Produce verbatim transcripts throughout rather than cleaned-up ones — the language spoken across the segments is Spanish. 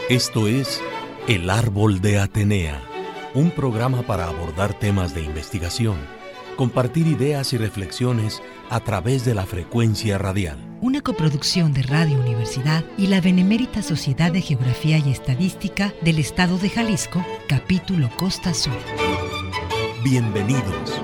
Esto es El Árbol de Atenea, un programa para abordar temas de investigación, compartir ideas y reflexiones a través de la frecuencia radial. Una coproducción de Radio Universidad y la Benemérita Sociedad de Geografía y Estadística del Estado de Jalisco, capítulo Costa Sur. Bienvenidos.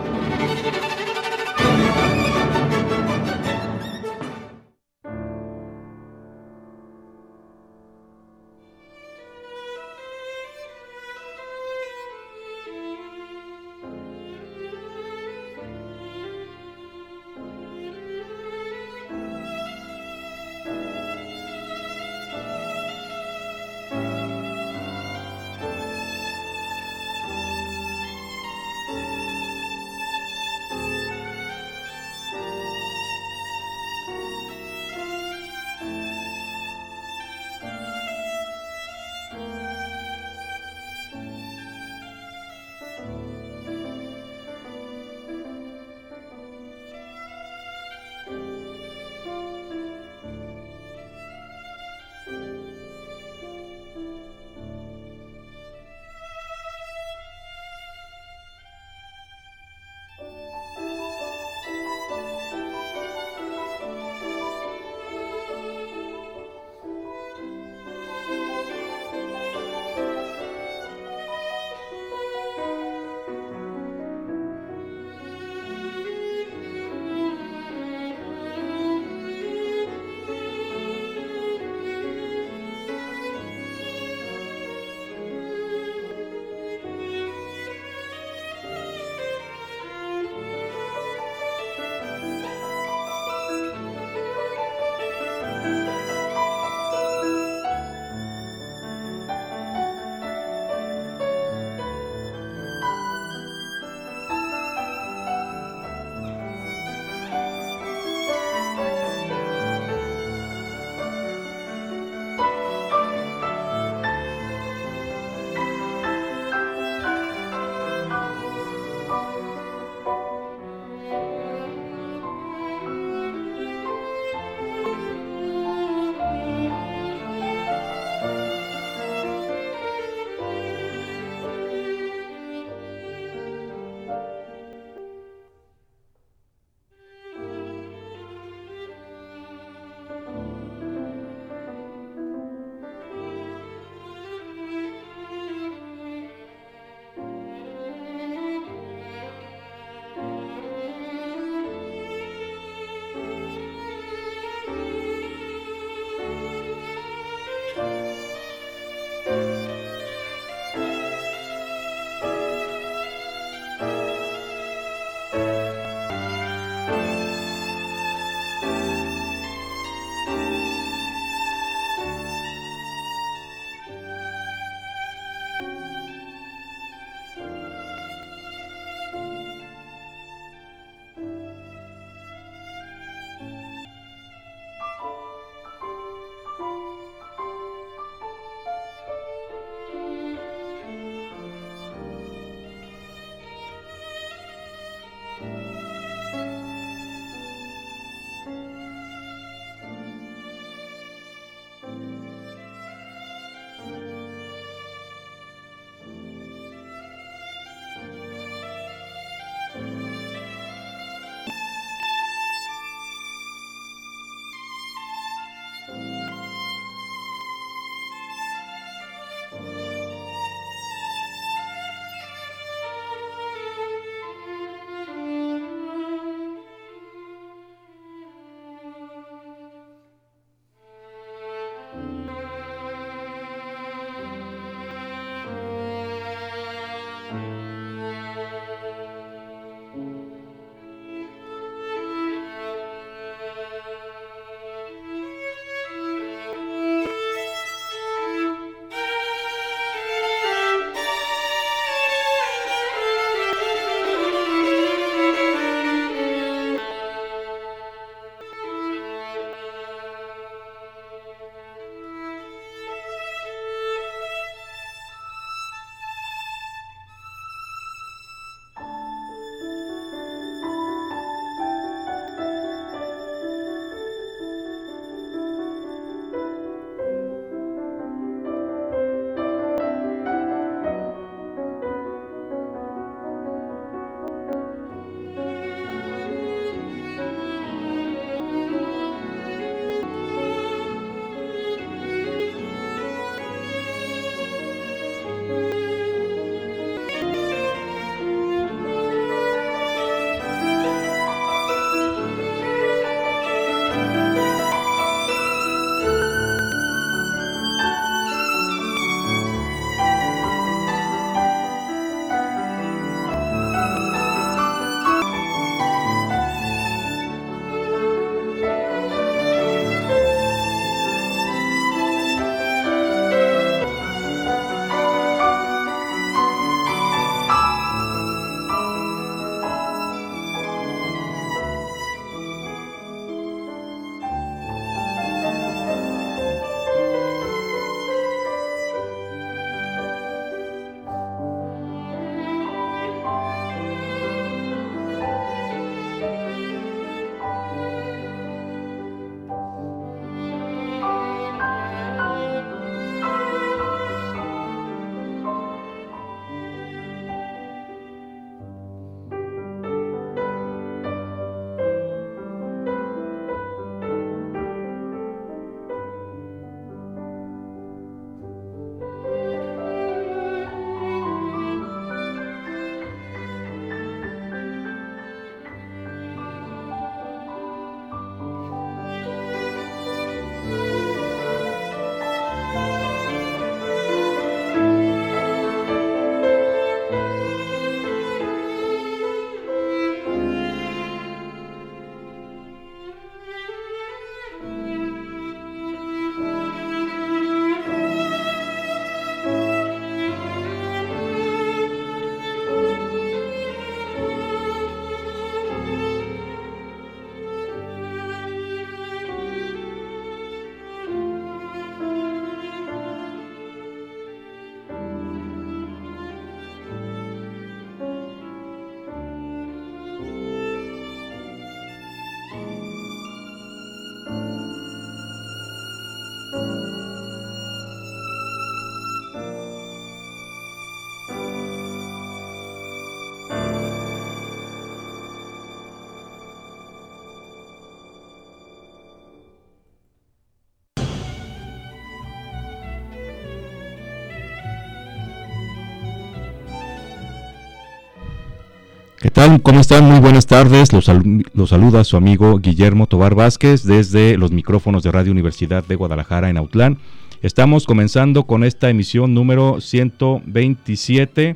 tal? ¿Cómo están? Muy buenas tardes. Los, sal- los saluda su amigo Guillermo Tobar Vázquez desde los micrófonos de Radio Universidad de Guadalajara en Autlán. Estamos comenzando con esta emisión número ciento veintisiete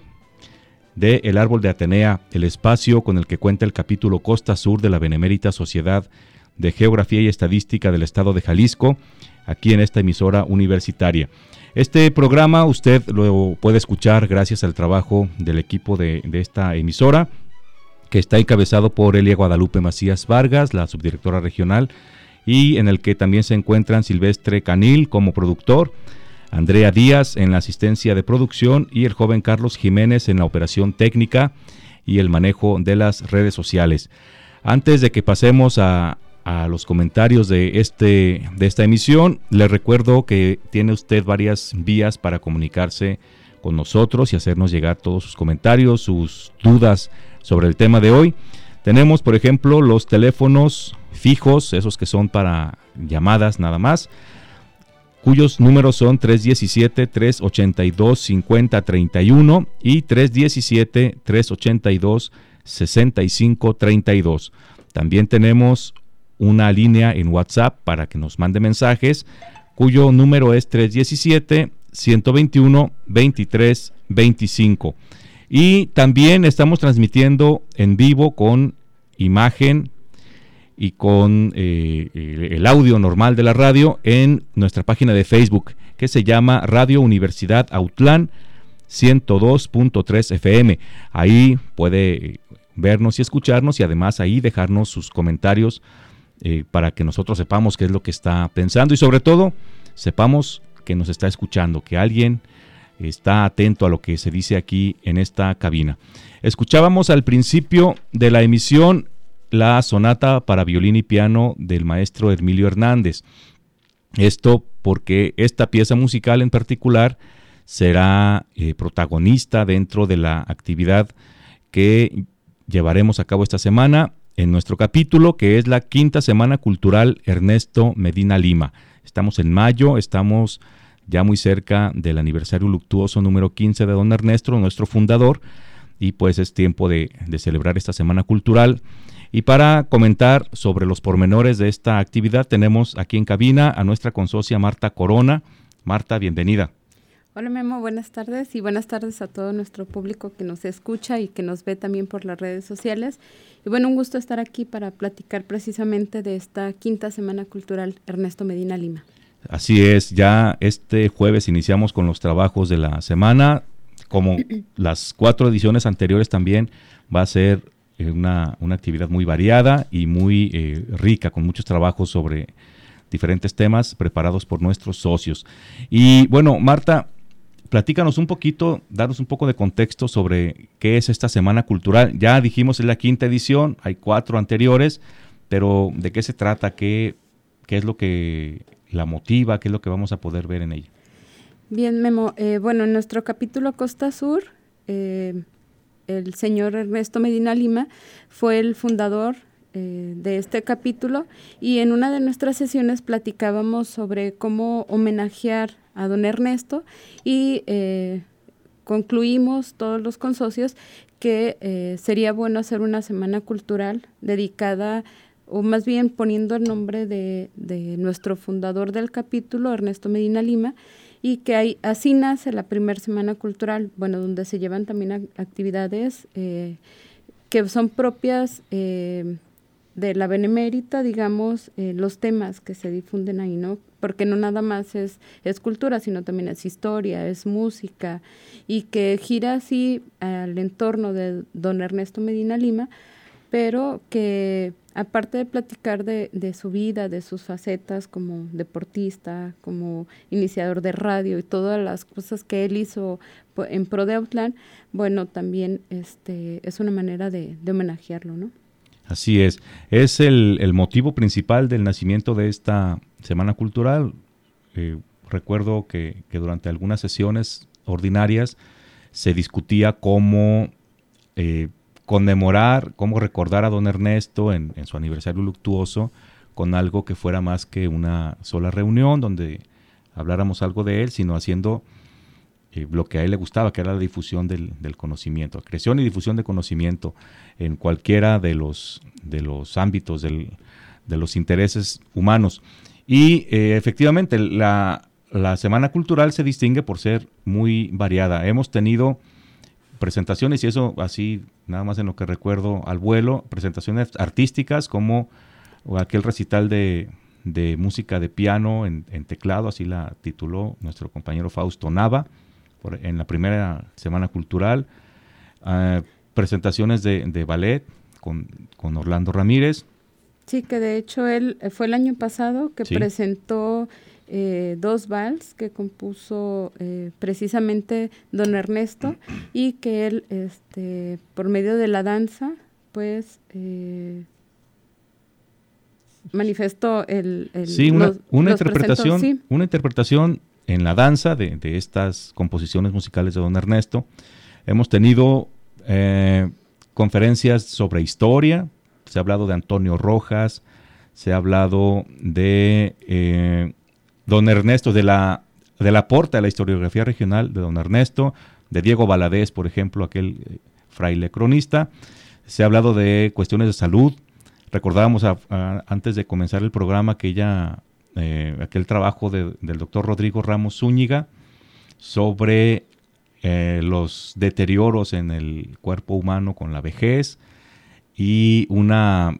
de El Árbol de Atenea, el espacio con el que cuenta el capítulo Costa Sur de la Benemérita Sociedad de Geografía y Estadística del Estado de Jalisco, aquí en esta emisora universitaria. Este programa usted lo puede escuchar gracias al trabajo del equipo de, de esta emisora, que está encabezado por Elia Guadalupe Macías Vargas, la subdirectora regional, y en el que también se encuentran Silvestre Canil como productor, Andrea Díaz en la asistencia de producción y el joven Carlos Jiménez en la operación técnica y el manejo de las redes sociales. Antes de que pasemos a, a los comentarios de, este, de esta emisión, les recuerdo que tiene usted varias vías para comunicarse con nosotros y hacernos llegar todos sus comentarios, sus dudas sobre el tema de hoy. Tenemos, por ejemplo, los teléfonos fijos, esos que son para llamadas nada más, cuyos números son tres diecisiete, tres ochenta y dos, cincuenta treinta y uno y tres diecisiete, tres ochenta y dos, sesenta y cinco treinta y dos. También tenemos una línea en WhatsApp para que nos mande mensajes, cuyo número es tres diecisiete, ciento veintiuno, veintitrés veinticinco. Y también estamos transmitiendo en vivo con imagen y con eh, el audio normal de la radio en nuestra página de Facebook, que se llama Radio Universidad Autlán ciento dos punto tres F M. Ahí puede vernos y escucharnos y además ahí dejarnos sus comentarios eh, para que nosotros sepamos qué es lo que está pensando y sobre todo sepamos que nos está escuchando, que alguien está atento a lo que se dice aquí en esta cabina. Escuchábamos al principio de la emisión la sonata para violín y piano del maestro Hermilio Hernández. Esto porque esta pieza musical en particular será eh, protagonista dentro de la actividad que llevaremos a cabo esta semana en nuestro capítulo, que es la Quinta Semana Cultural Ernesto Medina Lima. Estamos en mayo, estamos ya muy cerca del aniversario luctuoso número quince de don Ernesto, nuestro fundador, y pues es tiempo de, de celebrar esta semana cultural. Y para comentar sobre los pormenores de esta actividad tenemos aquí en cabina a nuestra consocia Marta Corona. Marta, bienvenida. Hola Memo, buenas tardes y buenas tardes a todo nuestro público que nos escucha y que nos ve también por las redes sociales. Y bueno, un gusto estar aquí para platicar precisamente de esta Quinta Semana Cultural Ernesto Medina Lima. Así es, ya este jueves iniciamos con los trabajos de la semana, como las cuatro ediciones anteriores también va a ser una, una actividad muy variada y muy eh, rica, con muchos trabajos sobre diferentes temas preparados por nuestros socios. Y bueno, Marta, platícanos un poquito, danos un poco de contexto sobre qué es esta Semana Cultural. Ya dijimos es la quinta edición, hay cuatro anteriores, pero ¿de qué se trata? ¿Qué, qué es lo que la motiva? ¿Qué es lo que vamos a poder ver en ella? Bien, Memo, eh, bueno, en nuestro capítulo Costa Sur, eh, el señor Ernesto Medina Lima fue el fundador eh, de este capítulo y en una de nuestras sesiones platicábamos sobre cómo homenajear a don Ernesto y eh, concluimos todos los consocios que eh, sería bueno hacer una semana cultural dedicada, o más bien poniendo el nombre de, de nuestro fundador del capítulo, Ernesto Medina Lima, y que hay, así nace la primera semana cultural, bueno, donde se llevan también a, actividades eh, que son propias eh, de la Benemérita, digamos, eh, los temas que se difunden ahí, ¿no? Porque no nada más es, es cultura, sino también es historia, es música, y que gira así al entorno de don Ernesto Medina Lima, pero que aparte de platicar de, de su vida, de sus facetas como deportista, como iniciador de radio y todas las cosas que él hizo en pro de Autlán, bueno, también este es una manera de, de homenajearlo, ¿no? Así es, es el, el motivo principal del nacimiento de esta Semana Cultural. Eh, recuerdo que, que durante algunas sesiones ordinarias se discutía cómo eh, conmemorar, cómo recordar a don Ernesto en, en su aniversario luctuoso con algo que fuera más que una sola reunión donde habláramos algo de él, sino haciendo eh, lo que a él le gustaba, que era la difusión del, del conocimiento, creación y difusión de conocimiento en cualquiera de los, de los ámbitos del, de los intereses humanos. Y eh, efectivamente la, la Semana Cultural se distingue por ser muy variada. Hemos tenido presentaciones, y eso así, nada más en lo que recuerdo al vuelo, presentaciones artísticas como aquel recital de, de música de piano en, en teclado, así la tituló nuestro compañero Fausto Nava, por, en la primera Semana Cultural, uh, presentaciones de, de ballet con, con Orlando Ramírez. Sí, que de hecho él fue el año pasado que sí. presentó eh, dos vals que compuso eh, precisamente don Ernesto, y que él, este, por medio de la danza, pues eh, manifestó el, el sí, una, los, una los interpretación, presentó, sí. una interpretación en la danza de, de estas composiciones musicales de don Ernesto. Hemos tenido eh, conferencias sobre historia. Se ha hablado de Antonio Rojas, se ha hablado de eh, don Ernesto, de la, del aporte a la historiografía regional de don Ernesto, de Diego Valadez, por ejemplo, aquel eh, fraile cronista. Se ha hablado de cuestiones de salud. Recordábamos a, a, antes de comenzar el programa que ya eh, aquel trabajo de, del doctor Rodrigo Ramos Zúñiga sobre eh, los deterioros en el cuerpo humano con la vejez, y una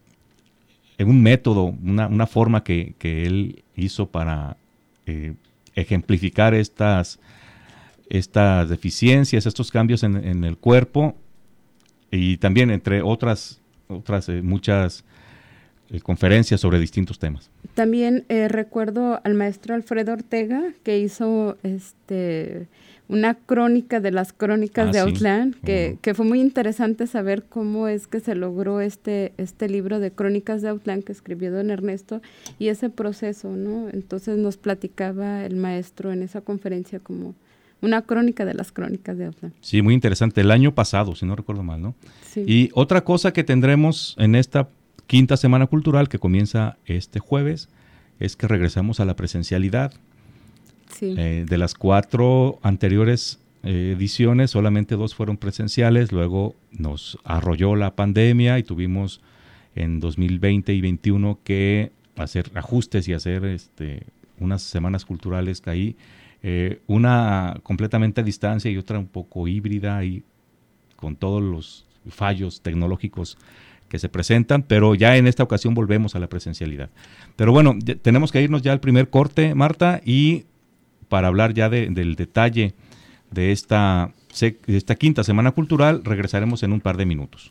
un método, una, una forma que, que él hizo para eh, ejemplificar estas, estas deficiencias, estos cambios en, en el cuerpo, y también entre otras, otras eh, muchas eh, conferencias sobre distintos temas. También eh, recuerdo al maestro Alfredo Ortega, que hizo este una crónica de las crónicas ah, de Autlán, sí. que, uh-huh. que fue muy interesante saber cómo es que se logró este, este libro de crónicas de Autlán que escribió don Ernesto, y ese proceso, ¿no? Entonces nos platicaba el maestro en esa conferencia como una crónica de las crónicas de Autlán. Sí, muy interesante. El año pasado, si no recuerdo mal, ¿no? Sí. Y otra cosa que tendremos en esta quinta Semana Cultural, que comienza este jueves, es que regresamos a la presencialidad. Sí. Eh, de las cuatro anteriores eh, ediciones, solamente dos fueron presenciales. Luego nos arrolló la pandemia y tuvimos en dos mil veinte y veintiuno que hacer ajustes y hacer este, unas semanas culturales que ahí, eh, una completamente a distancia y otra un poco híbrida, y con todos los fallos tecnológicos que se presentan, pero ya en esta ocasión volvemos a la presencialidad. Pero bueno, ya, tenemos que irnos ya al primer corte, Marta, y para hablar ya de, del detalle de esta, de esta quinta Semana Cultural, regresaremos en un par de minutos.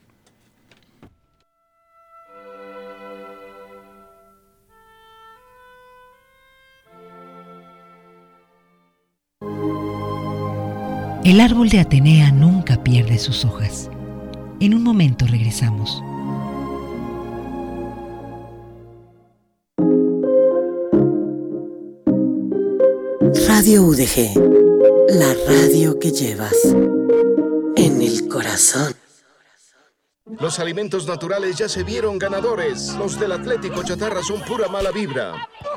El árbol de Atenea nunca pierde sus hojas. En un momento regresamos. Radio U D G, la radio que llevas en el corazón. Los alimentos naturales ya se vieron ganadores. Los del Atlético Chatarra son pura mala vibra.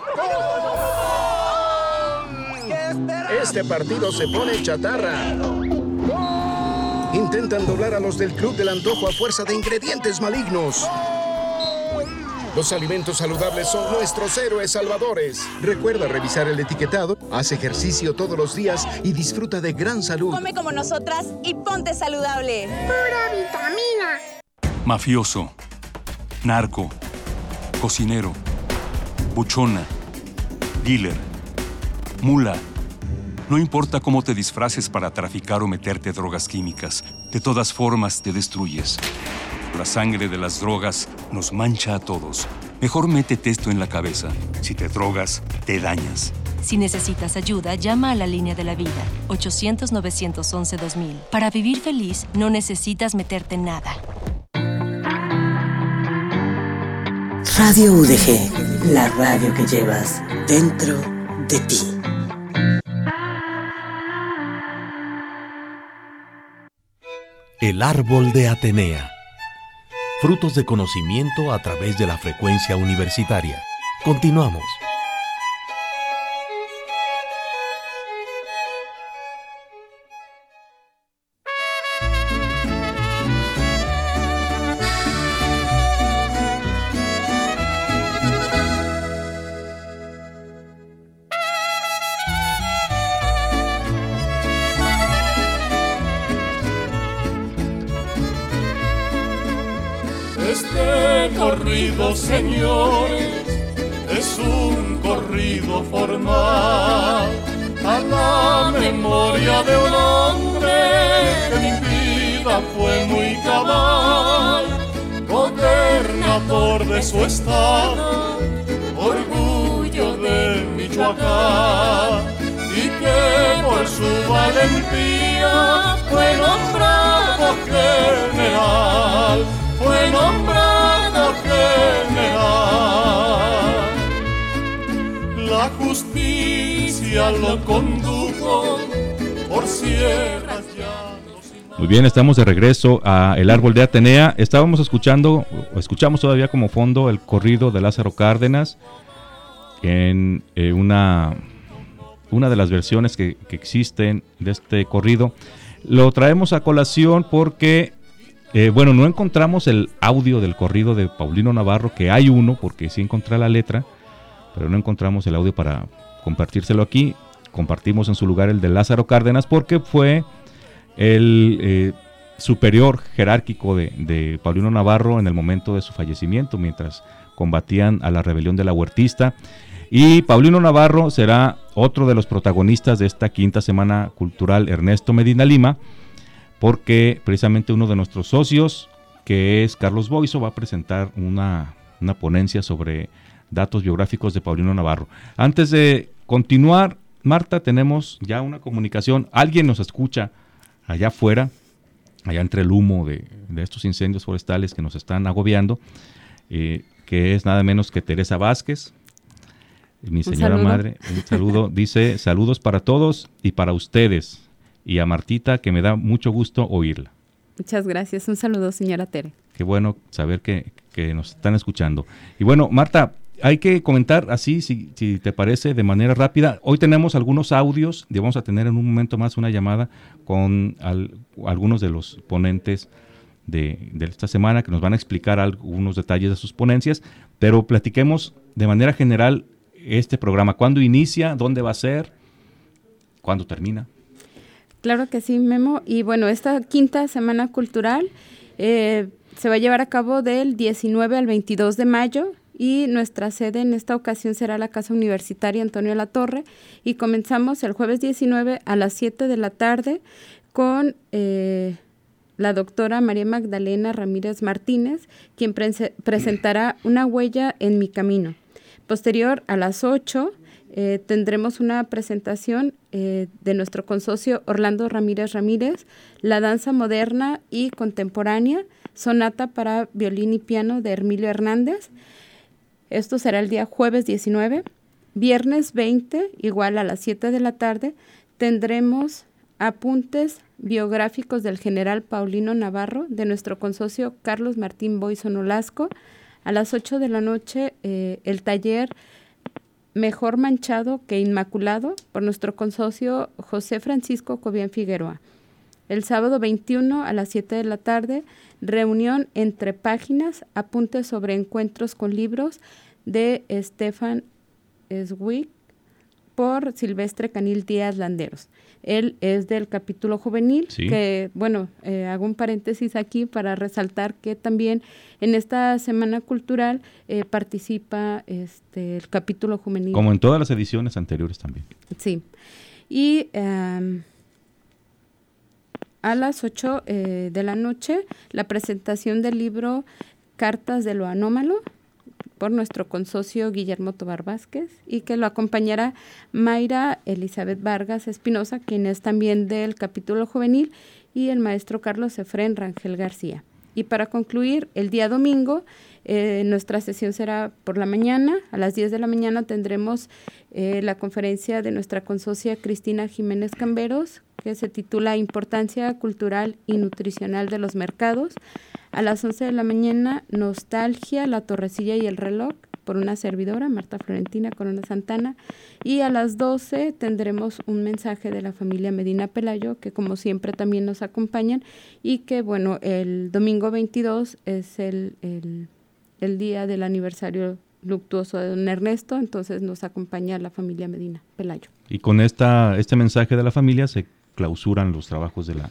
Este partido se pone chatarra. Intentan doblar a los del Club del Antojo a fuerza de ingredientes malignos. Los alimentos saludables son nuestros héroes salvadores. Recuerda revisar el etiquetado, haz ejercicio todos los días y disfruta de gran salud. Come como nosotras y ponte saludable. ¡Pura vitamina! Mafioso, narco, cocinero, buchona, dealer, mula. No importa cómo te disfraces para traficar o meterte drogas químicas, de todas formas te destruyes. La sangre de las drogas nos mancha a todos. Mejor métete esto en la cabeza. Si te drogas, te dañas. Si necesitas ayuda, llama a la línea de la vida, ochocientos, novecientos once, dos mil. Para vivir feliz, no necesitas meterte en nada. Radio U D G, la radio que llevas dentro de ti. El árbol de Atenea. Frutos de conocimiento a través de la frecuencia universitaria. Continuamos. Este corrido, señores, es un corrido formal a la memoria de un hombre que en vida fue muy cabal, gobernador de su estado, orgullo de Michoacán, y que por su valentía fue nombrado general, fue nombrado general. La justicia lo condujo por sierras llanos y mares. Muy bien, estamos de regreso a El Árbol de Atenea. Estábamos escuchando, o escuchamos todavía como fondo el corrido de Lázaro Cárdenas en eh, una, una de las versiones que, que existen de este corrido. Lo traemos a colación porque, eh, bueno, no encontramos el audio del corrido de Paulino Navarro, que hay uno, porque sí encontré la letra, pero no encontramos el audio para compartírselo aquí. Compartimos en su lugar el de Lázaro Cárdenas porque fue el eh, superior jerárquico de, de Paulino Navarro en el momento de su fallecimiento, mientras combatían a la rebelión de la Huertista. Y Paulino Navarro será otro de los protagonistas de esta quinta semana cultural Ernesto Medina Lima, porque precisamente uno de nuestros socios, que es Carlos Boiso, va a presentar una, una ponencia sobre datos biográficos de Paulino Navarro. Antes de continuar, Marta, tenemos ya una comunicación. Alguien nos escucha allá afuera, allá entre el humo de, de estos incendios forestales que nos están agobiando, eh, que es nada menos que Teresa Vázquez, mi señora madre. Un saludo, dice: saludos para todos y para ustedes, y a Martita, que me da mucho gusto oírla. Muchas gracias, un saludo, señora Tere. Qué bueno saber que, que nos están escuchando. Y bueno, Marta, hay que comentar así, si, si te parece, de manera rápida. Hoy tenemos algunos audios, y vamos a tener en un momento más una llamada con al, algunos de los ponentes de, de esta semana, que nos van a explicar algunos detalles de sus ponencias, pero platiquemos de manera general este programa. ¿Cuándo inicia? ¿Dónde va a ser? ¿Cuándo termina? Claro que sí, Memo. Y bueno, esta quinta semana cultural eh, se va a llevar a cabo del diecinueve al veintidós de mayo, y nuestra sede en esta ocasión será la Casa Universitaria Antonio Latorre, y comenzamos el jueves diecinueve a las siete de la tarde con eh, la doctora María Magdalena Ramírez Martínez, quien pre- presentará Una huella en mi camino. Posterior, a las ocho, eh, tendremos una presentación eh, de nuestro consocio Orlando Ramírez Ramírez, La danza moderna y contemporánea, sonata para violín y piano de Hermilio Hernández. Esto será el día jueves diecinueve. Viernes veinte, igual a las siete de la tarde, tendremos apuntes biográficos del general Paulino Navarro de nuestro consocio Carlos Martín Boiso Nolasco. A las ocho de la noche, eh, el taller Mejor manchado que inmaculado por nuestro consocio José Francisco Cobian Figueroa. El sábado veintiuno a las siete de la tarde, reunión entre páginas, apuntes sobre encuentros con libros de Stefan Zweig por Silvestre Canil Díaz Landeros. Él es del capítulo juvenil, sí. que, bueno, eh, hago un paréntesis aquí para resaltar que también en esta Semana Cultural eh, participa este, el capítulo juvenil. Como en todas las ediciones anteriores también. Sí. Y um, a las ocho eh, de la noche, la presentación del libro Cartas de lo Anómalo, por nuestro consocio Guillermo Tobar Vázquez, y que lo acompañará Mayra Elizabeth Vargas Espinosa, quien es también del capítulo juvenil, y el maestro Carlos Efrén Rangel García. Y para concluir, el día domingo, eh, nuestra sesión será por la mañana. A las diez de la mañana tendremos eh, la conferencia de nuestra consocia Cristina Jiménez Camberos, que se titula Importancia Cultural y Nutricional de los Mercados. A las once de la mañana, Nostalgia, la Torrecilla y el Reloj, por una servidora, Marta Florentina Corona Santana. Y a las doce tendremos un mensaje de la familia Medina Pelayo, que como siempre también nos acompañan, y que, bueno, el domingo veintidós es el, el, el día del aniversario luctuoso de don Ernesto, entonces nos acompaña la familia Medina Pelayo. Y con esta este mensaje de la familia se clausuran los trabajos de la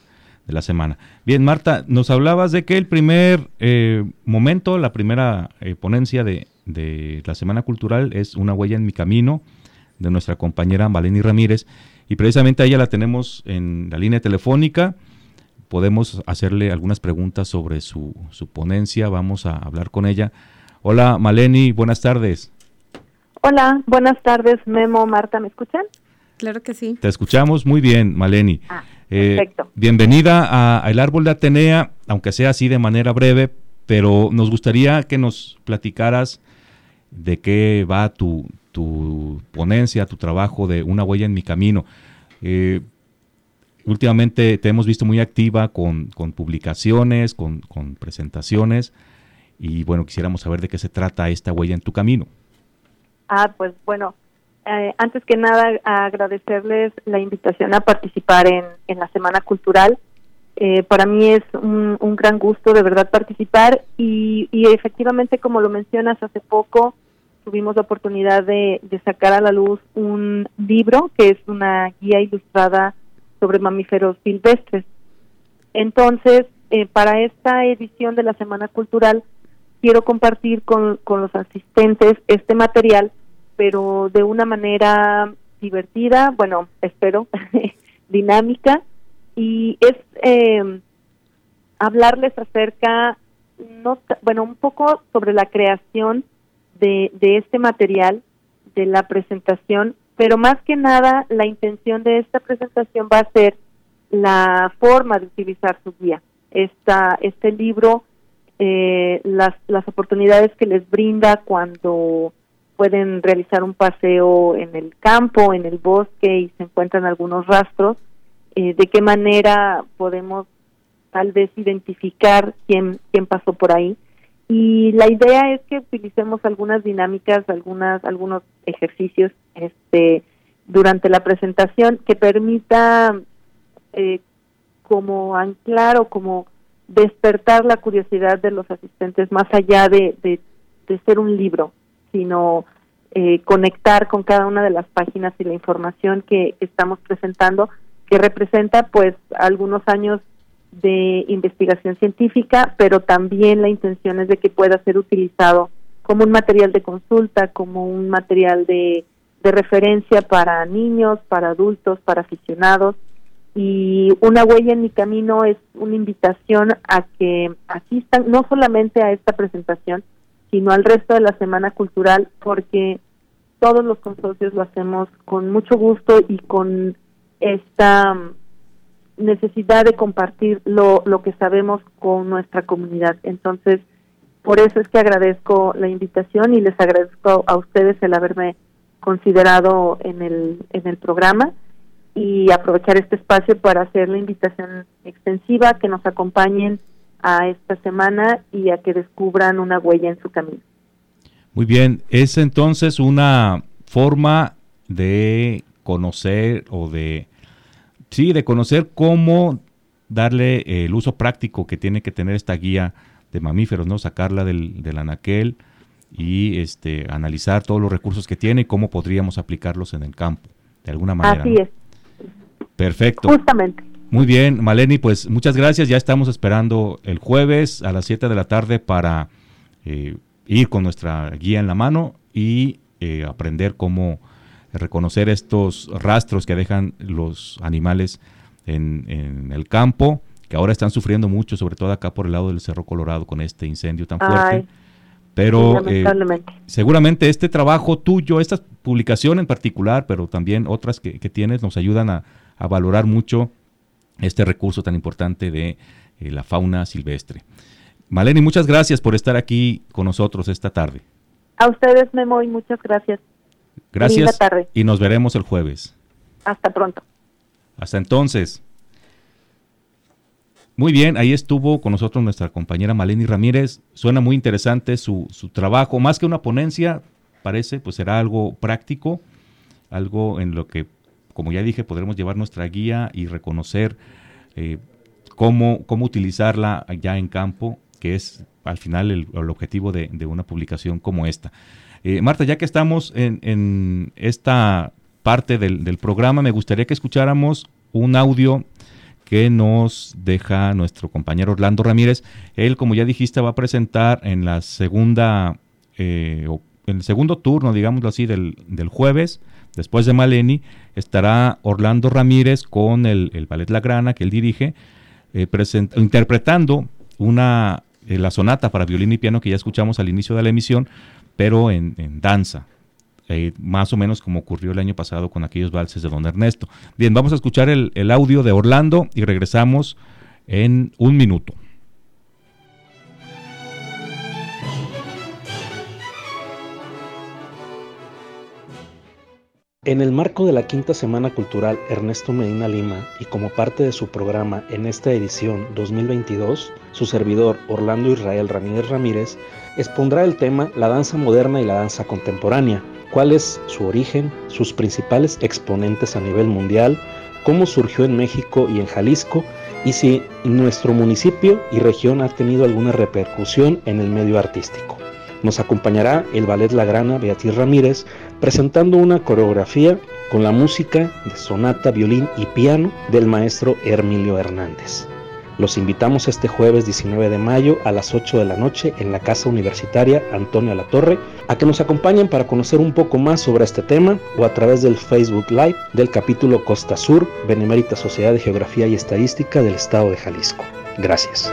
de la semana. Bien, Marta, nos hablabas de que el primer eh, momento, la primera eh, ponencia de, de la Semana Cultural es Una huella en mi camino, de nuestra compañera Maleni Ramírez, y precisamente a ella la tenemos en la línea telefónica. Podemos hacerle algunas preguntas sobre su, su ponencia, vamos a hablar con ella. Hola Maleni, buenas tardes. Hola, buenas tardes, Memo, Marta, ¿me escuchan? Claro que sí. Te escuchamos muy bien, Maleni. Ah, eh, perfecto. Bienvenida a, a El Árbol de Atenea, aunque sea así de manera breve, pero nos gustaría que nos platicaras de qué va tu, tu ponencia, tu trabajo de Una huella en mi camino. Eh, últimamente te hemos visto muy activa con, con publicaciones, con, con presentaciones, y bueno, quisiéramos saber de qué se trata esta huella en tu camino. Ah, pues bueno, eh, antes que nada agradecerles la invitación a participar en, en la Semana Cultural. Eh, para mí es un, un gran gusto de verdad participar y, y efectivamente, como lo mencionas, hace poco tuvimos la oportunidad de, de sacar a la luz un libro que es una guía ilustrada sobre mamíferos silvestres. Entonces, eh, para esta edición de la Semana Cultural quiero compartir con, con los asistentes este material, pero de una manera divertida, bueno, espero, dinámica, y es eh, hablarles acerca, no, bueno, un poco sobre la creación de, de este material, de la presentación, pero más que nada la intención de esta presentación va a ser la forma de utilizar su guía. Esta, este libro, eh, las, las oportunidades que les brinda cuando pueden realizar un paseo en el campo, en el bosque y se encuentran algunos rastros, eh, de qué manera podemos tal vez identificar quién, quién pasó por ahí. Y la idea es que utilicemos algunas dinámicas, algunas algunos ejercicios este durante la presentación que permita eh, como anclar o como despertar la curiosidad de los asistentes más allá de, de, de ser un libro, sino eh, conectar con cada una de las páginas y la información que estamos presentando, que representa pues algunos años de investigación científica, pero también la intención es de que pueda ser utilizado como un material de consulta, como un material de, de referencia para niños, para adultos, para aficionados. Y Una huella en mi camino es una invitación a que asistan no solamente a esta presentación, sino al resto de la Semana Cultural, porque todos los consorcios lo hacemos con mucho gusto y con esta necesidad de compartir lo, lo que sabemos con nuestra comunidad. Entonces, por eso es que agradezco la invitación y les agradezco a ustedes el haberme considerado en el, en el programa y aprovechar este espacio para hacer la invitación extensiva, que nos acompañen a esta semana y a que descubran una huella en su camino. Muy bien, es entonces una forma de conocer o de, sí, de conocer cómo darle el uso práctico que tiene que tener esta guía de mamíferos, ¿no? Sacarla del, del anaquel y este analizar todos los recursos que tiene y cómo podríamos aplicarlos en el campo, de alguna manera. Así ¿no? es. Perfecto. Justamente. Muy bien, Maleni, pues muchas gracias. Ya estamos esperando el jueves a las siete de la tarde para eh, ir con nuestra guía en la mano y eh, aprender cómo reconocer estos rastros que dejan los animales en, en el campo, que ahora están sufriendo mucho, sobre todo acá por el lado del Cerro Colorado con este incendio tan fuerte. Ay, pero sí, eh, seguramente este trabajo tuyo, esta publicación en particular, pero también otras que, que tienes, nos ayudan a, a valorar mucho este recurso tan importante de eh, la fauna silvestre. Maleni, muchas gracias por estar aquí con nosotros esta tarde. A ustedes, Memo, y muchas gracias. Gracias. Linda tarde. Y nos veremos el jueves. Hasta pronto. Hasta entonces. Muy bien, ahí estuvo con nosotros nuestra compañera Maleni Ramírez. Suena muy interesante su, su trabajo. Más que una ponencia, parece, pues será algo práctico, algo en lo que, como ya dije, podremos llevar nuestra guía y reconocer eh, cómo, cómo utilizarla ya en campo, que es al final el, el objetivo de, de una publicación como esta. Eh, Marta, ya que estamos en, en esta parte del, del programa, me gustaría que escucháramos un audio que nos deja nuestro compañero Orlando Ramírez. Él, como ya dijiste, va a presentar en la segunda, eh, en el segundo turno, digámoslo así, del, del jueves, después de Maleni, estará Orlando Ramírez con el, el Ballet La Grana, que él dirige, eh, present, interpretando una, eh, la sonata para violín y piano que ya escuchamos al inicio de la emisión, pero en, en danza. Eh, más o menos como ocurrió el año pasado con aquellos valses de Don Ernesto. Bien, vamos a escuchar el, el audio de Orlando y regresamos en un minuto. En el marco de la quinta Semana Cultural Ernesto Medina Lima y como parte de su programa en esta edición dos mil veintidós, su servidor Orlando Israel Ramírez Ramírez expondrá el tema La danza moderna y la danza contemporánea, cuál es su origen, sus principales exponentes a nivel mundial, cómo surgió en México y en Jalisco y si nuestro municipio y región ha tenido alguna repercusión en el medio artístico. Nos acompañará el Ballet La Grana Beatriz Ramírez presentando una coreografía con la música de sonata, violín y piano del maestro Hermilio Hernández. Los invitamos este jueves diecinueve de mayo a las ocho de la noche en la Casa Universitaria Antonio Latorre a que nos acompañen para conocer un poco más sobre este tema o a través del Facebook Live del capítulo Costa Sur, Benemérita Sociedad de Geografía y Estadística del Estado de Jalisco. Gracias.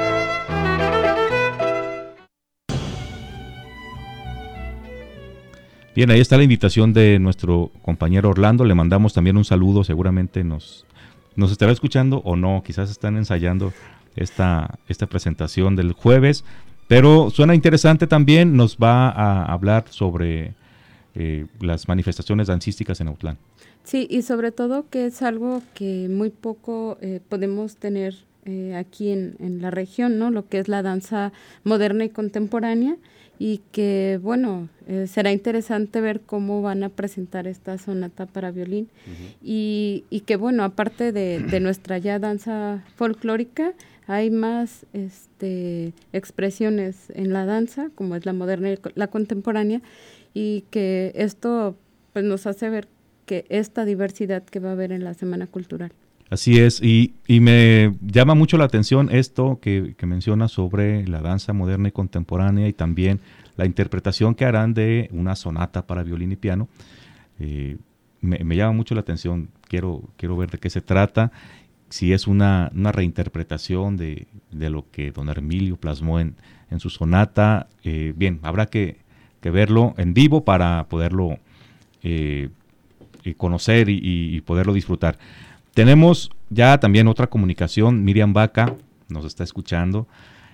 Bien, ahí está la invitación de nuestro compañero Orlando. Le mandamos también un saludo, seguramente nos, nos estará escuchando o no, quizás están ensayando esta, esta presentación del jueves, pero suena interesante también, nos va a hablar sobre eh, las manifestaciones dancísticas en Autlán. Sí, y sobre todo que es algo que muy poco eh, podemos tener eh, aquí en, en la región, ¿no? Lo que es la danza moderna y contemporánea, y que, bueno, eh, será interesante ver cómo van a presentar esta sonata para violín. Uh-huh. y, y que, bueno, aparte de, de nuestra ya danza folclórica, hay más este, expresiones en la danza, como es la moderna y la contemporánea, y que esto pues nos hace ver que esta diversidad que va a haber en la Semana Cultural. Así es, y, y me llama mucho la atención esto que, que menciona sobre la danza moderna y contemporánea y también la interpretación que harán de una sonata para violín y piano. Eh, me, me llama mucho la atención, quiero, quiero ver de qué se trata, si es una, una reinterpretación de, de lo que don Hermilio plasmó en, en su sonata. Eh, bien, habrá que, que verlo en vivo para poderlo eh, conocer y, y poderlo disfrutar. Tenemos ya también otra comunicación. Miriam Vaca nos está escuchando.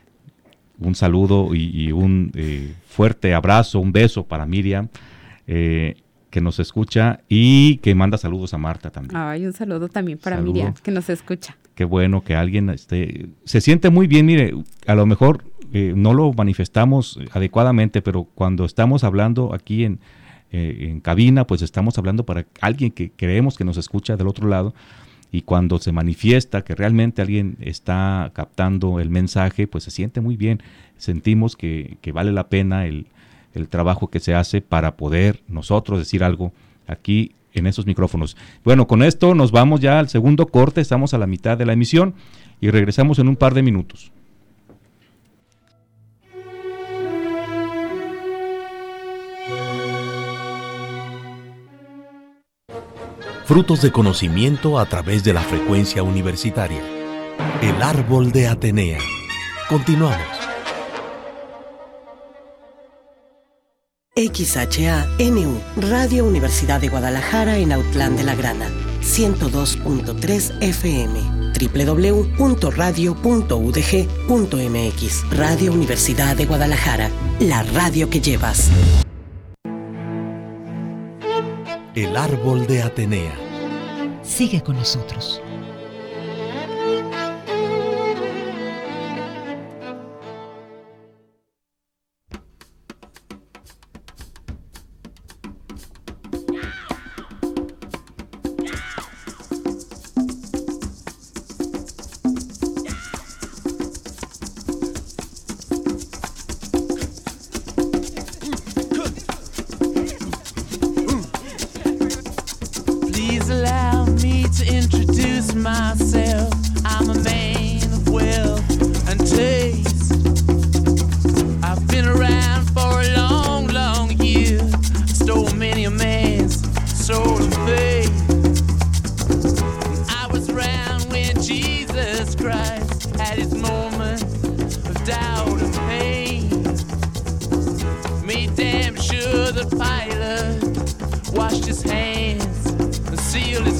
Un saludo y, y un eh, fuerte abrazo, un beso para Miriam, eh, que nos escucha y que manda saludos a Marta también. Ay, un saludo también para Saludo. Miriam, que nos escucha. Qué bueno que alguien esté, se siente muy bien. Mire, a lo mejor eh, no lo manifestamos adecuadamente, pero cuando estamos hablando aquí en, eh, en cabina, pues estamos hablando para alguien que creemos que nos escucha del otro lado. Y cuando se manifiesta que realmente alguien está captando el mensaje, pues se siente muy bien. Sentimos que, que vale la pena el, el trabajo que se hace para poder nosotros decir algo aquí en esos micrófonos. Bueno, con esto nos vamos ya al segundo corte, estamos a la mitad de la emisión y regresamos en un par de minutos. Frutos de conocimiento a través de la frecuencia universitaria. El árbol de Atenea. Continuamos. X H A N U, Radio Universidad de Guadalajara en Autlán de la Grana, ciento dos punto tres F M, doble u doble u doble u punto radio punto u d g punto m x. Radio Universidad de Guadalajara, la radio que llevas. El árbol de Atenea. Sigue con nosotros. Myself, I'm a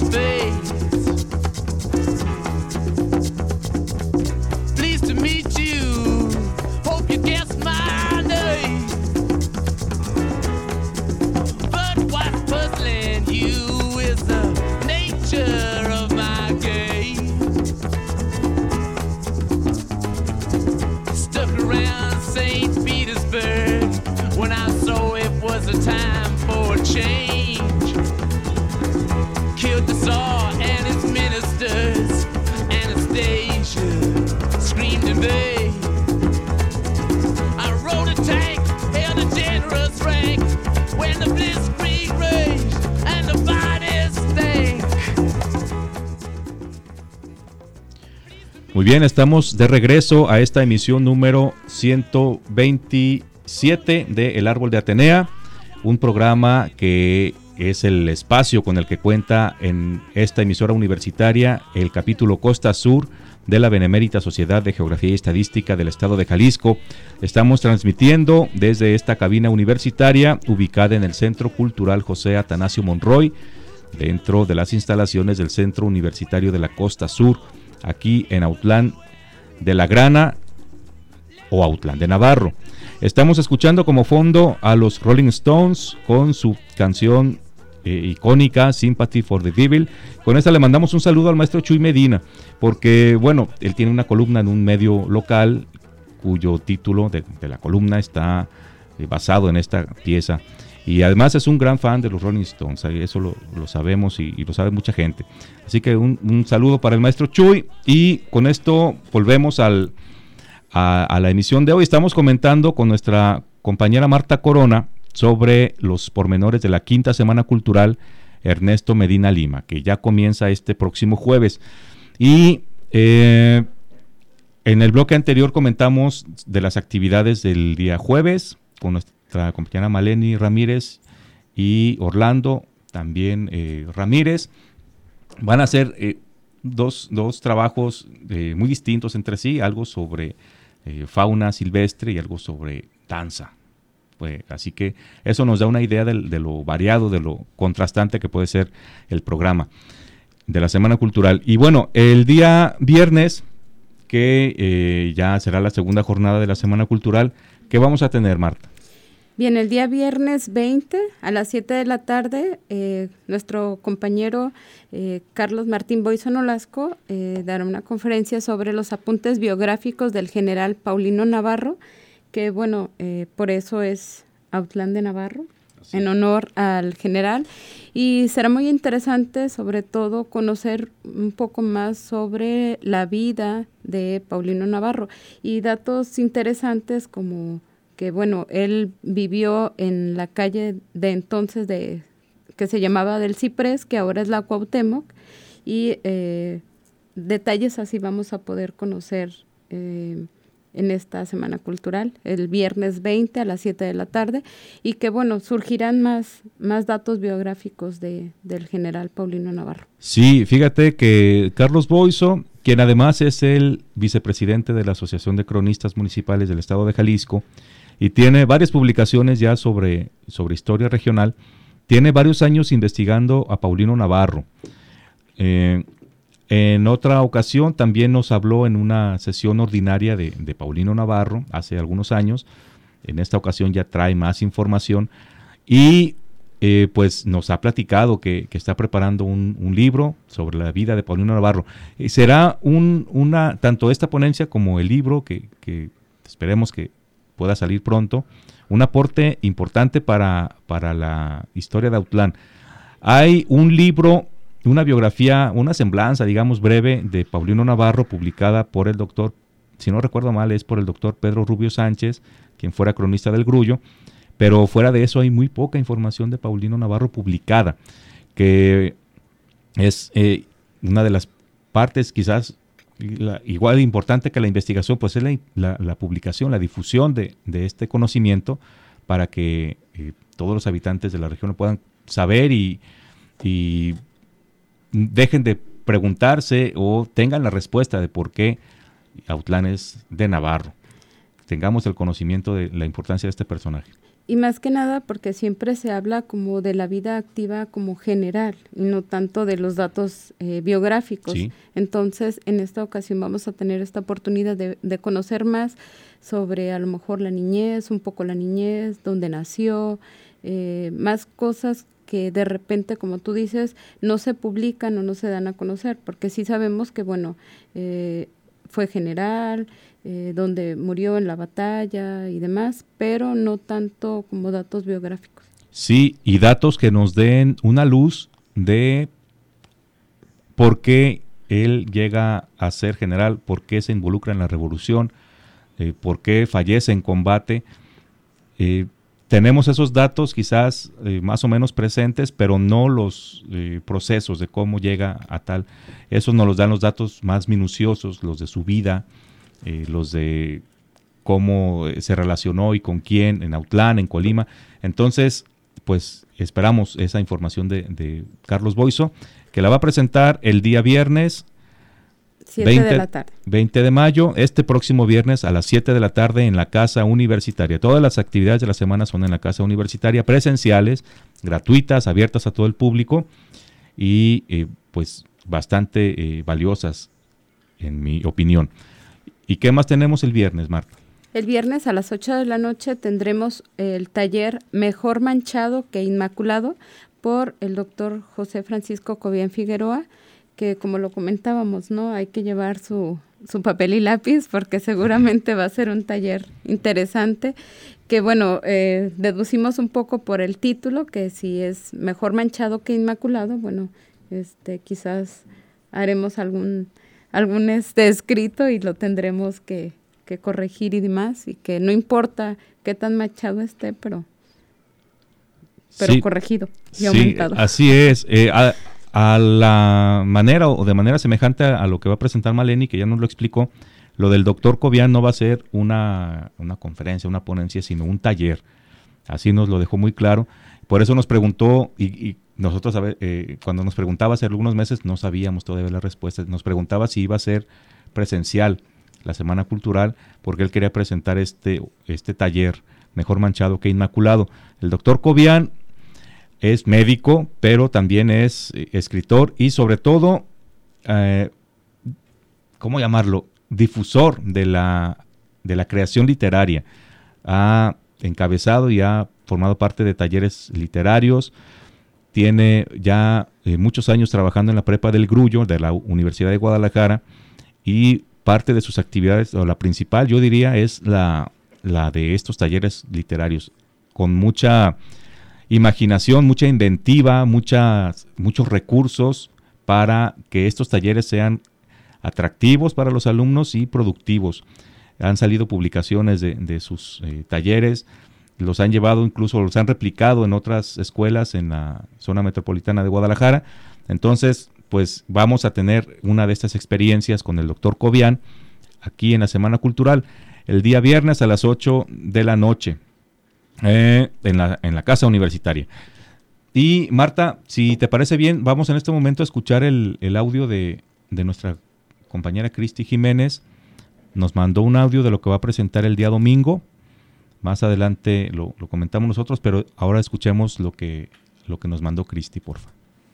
face. Pleased to meet you. Hope you guessed my name. But what's puzzling you is the nature of my game. Stuck around Saint Petersburg when I saw it was a time for a change. Killed the Tsar and his ministers. Anastasia screamed in vain. I rode a tank, held a generous rank when the blitzkrieg raged and the bodies stank. Muy bien, estamos de regreso a esta emisión número ciento veintisiete de El Árbol de Atenea, un programa que es el espacio con el que cuenta en esta emisora universitaria el capítulo Costa Sur de la Benemérita Sociedad de Geografía y Estadística del Estado de Jalisco. Estamos transmitiendo desde esta cabina universitaria ubicada en el Centro Cultural José Atanasio Monroy, dentro de las instalaciones del Centro Universitario de la Costa Sur, aquí en Autlán de la Grana o Autlán de Navarro. Estamos escuchando como fondo a los Rolling Stones con su canción eh, icónica Sympathy for the Devil. Con esta le mandamos un saludo al maestro Chuy Medina, porque bueno, él tiene una columna en un medio local cuyo título de, de la columna está eh, basado en esta pieza. Y además es un gran fan de los Rolling Stones, eso lo, lo sabemos y, y lo sabe mucha gente. Así que un, un saludo para el maestro Chuy, y con esto volvemos al, a, a la emisión de hoy. Estamos comentando con nuestra compañera Marta Corona sobre los pormenores de la quinta Semana Cultural Ernesto Medina Lima, que ya comienza este próximo jueves. Y eh, en el bloque anterior comentamos de las actividades del día jueves con nuestra compañera Maleni Ramírez y Orlando también eh, Ramírez. Van a hacer eh, dos, dos trabajos eh, muy distintos entre sí, algo sobre eh, fauna silvestre y algo sobre danza. Pues, así que eso nos da una idea de, de lo variado, de lo contrastante que puede ser el programa de la Semana Cultural. Y bueno, el día viernes, que eh, ya será la segunda jornada de la Semana Cultural, ¿qué vamos a tener, Marta? Bien, el día viernes veinte a las siete de la tarde, eh, nuestro compañero eh, Carlos Martín Boizón Olasco eh, dará una conferencia sobre los apuntes biográficos del general Paulino Navarro, que bueno, eh, por eso es Autlán de Navarro, así, en honor al general, y será muy interesante sobre todo conocer un poco más sobre la vida de Paulino Navarro y datos interesantes como que bueno, él vivió en la calle de entonces de que se llamaba del Ciprés, que ahora es la Cuauhtémoc, y eh, detalles así vamos a poder conocer eh, en esta Semana Cultural, el viernes veinte a las siete de la tarde, y que bueno, surgirán más, más datos biográficos de, del general Paulino Navarro. Sí, fíjate que Carlos Boiso, quien además es el vicepresidente de la Asociación de Cronistas Municipales del Estado de Jalisco, y tiene varias publicaciones ya sobre, sobre historia regional, tiene varios años investigando a Paulino Navarro. Eh, En otra ocasión también nos habló en una sesión ordinaria de, de Paulino Navarro hace algunos años. En esta ocasión ya trae más información y eh, pues nos ha platicado que, que está preparando un, un libro sobre la vida de Paulino Navarro. Y será un, una, tanto esta ponencia como el libro, que, que esperemos que pueda salir pronto, un aporte importante para, para la historia de Autlán. Hay un libro, una biografía, una semblanza, digamos, breve de Paulino Navarro, publicada por el doctor, si no recuerdo mal, es por el doctor Pedro Rubio Sánchez, quien fuera cronista del Grullo, pero fuera de eso hay muy poca información de Paulino Navarro publicada, que es eh, una de las partes quizás la, igual de importante que la investigación, pues es la, la, la publicación, la difusión de, de este conocimiento para que eh, todos los habitantes de la región lo puedan saber y, y dejen de preguntarse o tengan la respuesta de por qué Autlán es de Navarro. Tengamos el conocimiento de la importancia de este personaje. y más que nada porque siempre se habla como de la vida activa como general y no tanto de los datos eh, biográficos. Sí. Entonces, en esta ocasión vamos a tener esta oportunidad de, de conocer más sobre a lo mejor la niñez, un poco la niñez, dónde nació, eh, más cosas que de repente, como tú dices, no se publican o no se dan a conocer, porque sí sabemos que, bueno, eh, fue general, eh, donde murió en la batalla y demás, pero no tanto como datos biográficos. Sí, y datos que nos den una luz de por qué él llega a ser general, por qué se involucra en la revolución, eh, por qué fallece en combate. Eh, Tenemos esos datos quizás eh, más o menos presentes, pero no los eh, procesos de cómo llega a tal. Esos nos los dan los datos más minuciosos, los de su vida, eh, los de cómo se relacionó y con quién, en Autlán, en Colima. Entonces, pues esperamos esa información de, de Carlos Boiso, que la va a presentar el día viernes, siete de la tarde. veinte de mayo, este próximo viernes a las siete de la tarde en la Casa Universitaria. Todas las actividades de la semana son en la Casa Universitaria, presenciales, gratuitas, abiertas a todo el público y eh, pues bastante eh, valiosas, en mi opinión. ¿Y qué más tenemos el viernes, Marta? El viernes a las ocho de la noche tendremos el taller Mejor Manchado que Inmaculado por el doctor José Francisco Cobian Figueroa, que como lo comentábamos, ¿no? Hay que llevar su, su papel y lápiz porque seguramente va a ser un taller interesante, que bueno, eh, deducimos un poco por el título, que si es mejor manchado que inmaculado, bueno, este quizás haremos algún, algún este escrito y lo tendremos que, que corregir y demás, y que no importa qué tan manchado esté, pero, pero sí, corregido y aumentado. Sí, así es. Eh, a, A la manera o de manera semejante a, a lo que va a presentar Maleni, que ya nos lo explicó, lo del doctor Cobian no va a ser una, una conferencia, una ponencia, sino un taller. Así nos lo dejó muy claro. Por eso nos preguntó, y, y nosotros a ver, eh, cuando nos preguntaba hace algunos meses, no sabíamos todavía las respuestas, nos preguntaba si iba a ser presencial la Semana Cultural, porque él quería presentar este, este taller, Mejor Manchado que Inmaculado. El doctor Cobian es médico, pero también es eh, escritor y sobre todo, eh, ¿cómo llamarlo? Difusor de la, de la creación literaria. Ha encabezado y ha formado parte de talleres literarios. Tiene ya eh, muchos años trabajando en la Prepa del Grullo, de la Universidad de Guadalajara, y parte de sus actividades, o la principal, yo diría, es la, la de estos talleres literarios, con mucha imaginación, mucha inventiva, muchas, muchos recursos para que estos talleres sean atractivos para los alumnos y productivos. Han salido publicaciones de, de sus eh, talleres, los han llevado, incluso los han replicado en otras escuelas en la zona metropolitana de Guadalajara. Entonces, pues vamos a tener una de estas experiencias con el doctor Cobian aquí en la Semana Cultural el día viernes a las ocho de la noche. Eh, en, la, en la Casa Universitaria. Y Marta, si te parece bien, vamos en este momento a escuchar el, el audio de, de nuestra compañera Cristi Jiménez. Nos mandó un audio de lo que va a presentar el día domingo. Más adelante lo, lo comentamos nosotros, pero ahora escuchemos lo que, lo que nos mandó Cristi, porfa.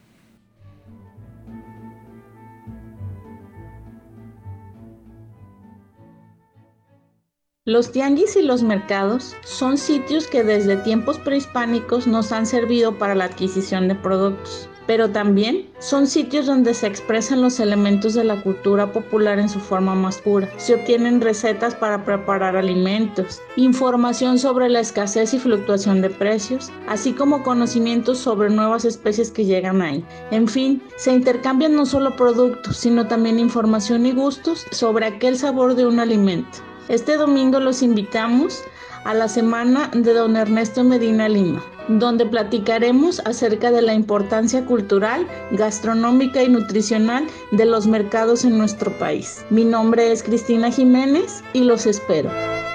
Los tianguis y los mercados son sitios que desde tiempos prehispánicos nos han servido para la adquisición de productos, pero también son sitios donde se expresan los elementos de la cultura popular en su forma más pura. Se obtienen recetas para preparar alimentos, información sobre la escasez y fluctuación de precios, así como conocimientos sobre nuevas especies que llegan ahí. En fin, se intercambian no solo productos, sino también información y gustos sobre aquel sabor de un alimento. Este domingo los invitamos a la semana de don Ernesto Medina Lima, donde platicaremos acerca de la importancia cultural, gastronómica y nutricional de los mercados en nuestro país. Mi nombre es Cristina Jiménez y los espero.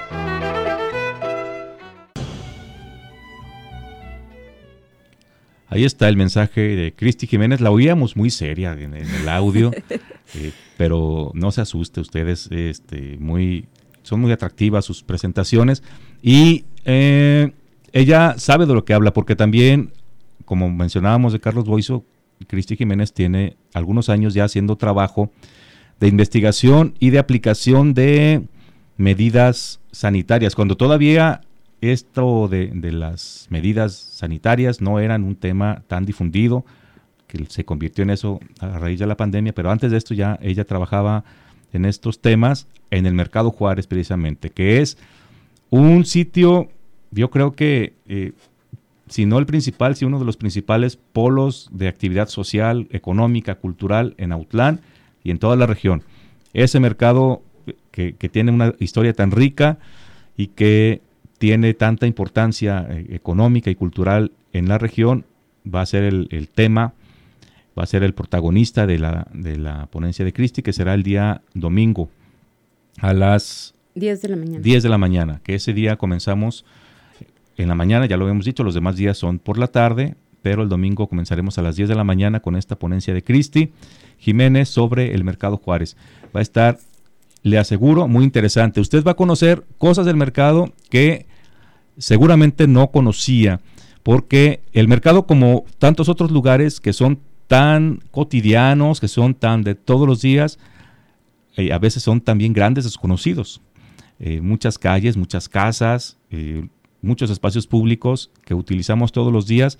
Ahí está el mensaje de Cristi Jiménez. La oíamos muy seria en, en el audio, eh, pero no se asuste ustedes, este, muy... son muy atractivas sus presentaciones y eh, ella sabe de lo que habla, porque también, como mencionábamos de Carlos Boiso, Cristi Jiménez tiene algunos años ya haciendo trabajo de investigación y de aplicación de medidas sanitarias, cuando todavía esto de, de las medidas sanitarias no eran un tema tan difundido, que se convirtió en eso a raíz de la pandemia, pero antes de esto ya ella trabajaba en estos temas en el Mercado Juárez precisamente, que es un sitio, yo creo que, eh, si no el principal, si uno de los principales polos de actividad social, económica, cultural en Autlán y en toda la región. Ese mercado que, que tiene una historia tan rica y que tiene tanta importancia eh, económica y cultural en la región, va a ser el, el tema, va a ser el protagonista de la, de la ponencia de Cristi, que será el día domingo a las diez de la mañana. diez de la mañana, que ese día comenzamos en la mañana, ya lo habíamos dicho, los demás días son por la tarde, pero el domingo comenzaremos a las diez de la mañana con esta ponencia de Cristi Jiménez sobre el Mercado Juárez. Va a estar, le aseguro, muy interesante. Usted va a conocer cosas del mercado que seguramente no conocía, porque el mercado, como tantos otros lugares que son tan cotidianos, que son tan de todos los días, eh, a veces son también grandes desconocidos. Eh, muchas calles, muchas casas, eh, muchos espacios públicos que utilizamos todos los días,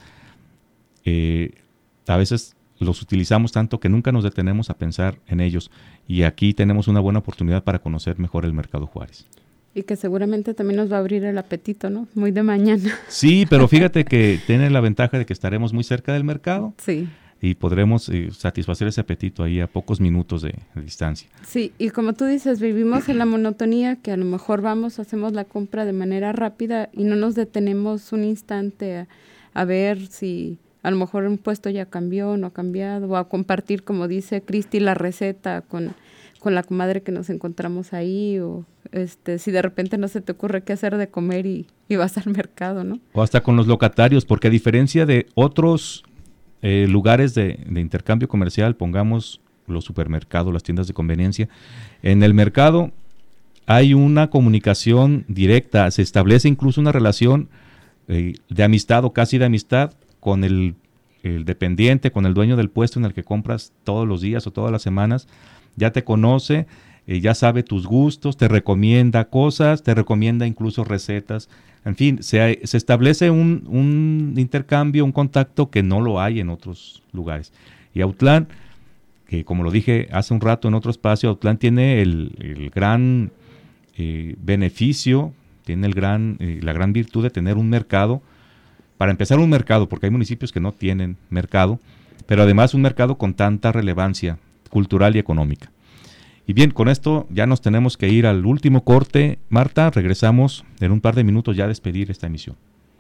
eh, a veces los utilizamos tanto que nunca nos detenemos a pensar en ellos, y aquí tenemos una buena oportunidad para conocer mejor el Mercado Juárez. Y que seguramente también nos va a abrir el apetito, ¿no? Muy de mañana. Sí, pero fíjate que tiene la ventaja de que estaremos muy cerca del mercado. Sí. Y podremos eh, satisfacer ese apetito ahí a pocos minutos de, de distancia. Sí, y como tú dices, vivimos en la monotonía, que a lo mejor vamos, hacemos la compra de manera rápida y no nos detenemos un instante a, a ver si a lo mejor un puesto ya cambió o no ha cambiado, o a compartir, como dice Cristi, la receta con, con la comadre que nos encontramos ahí, o este si de repente no se te ocurre qué hacer de comer y, y vas al mercado, ¿no? O hasta con los locatarios, porque a diferencia de otros Eh, lugares de, de intercambio comercial, pongamos los supermercados, las tiendas de conveniencia, en el mercado hay una comunicación directa, se establece incluso una relación eh, de amistad o casi de amistad con el, el dependiente, con el dueño del puesto en el que compras todos los días o todas las semanas. Ya te conoce, eh, ya sabe tus gustos, te recomienda cosas, te recomienda incluso recetas. En fin, se, se establece un, un intercambio, un contacto que no lo hay en otros lugares. Y Autlán, que como lo dije hace un rato en otro espacio, Autlán tiene el, el gran eh, beneficio, tiene el gran, eh, la gran virtud de tener un mercado. Para empezar, un mercado, porque hay municipios que no tienen mercado, pero además un mercado con tanta relevancia cultural y económica. Y bien, con esto ya nos tenemos que ir al último corte. Marta, regresamos en un par de minutos ya a despedir esta emisión.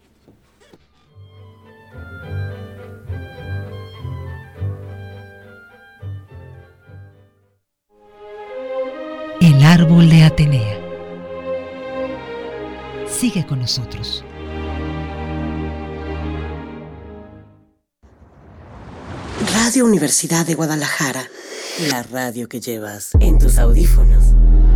El árbol de Atenea. Sigue con nosotros. Radio Universidad de Guadalajara. La radio que llevas en tus audífonos.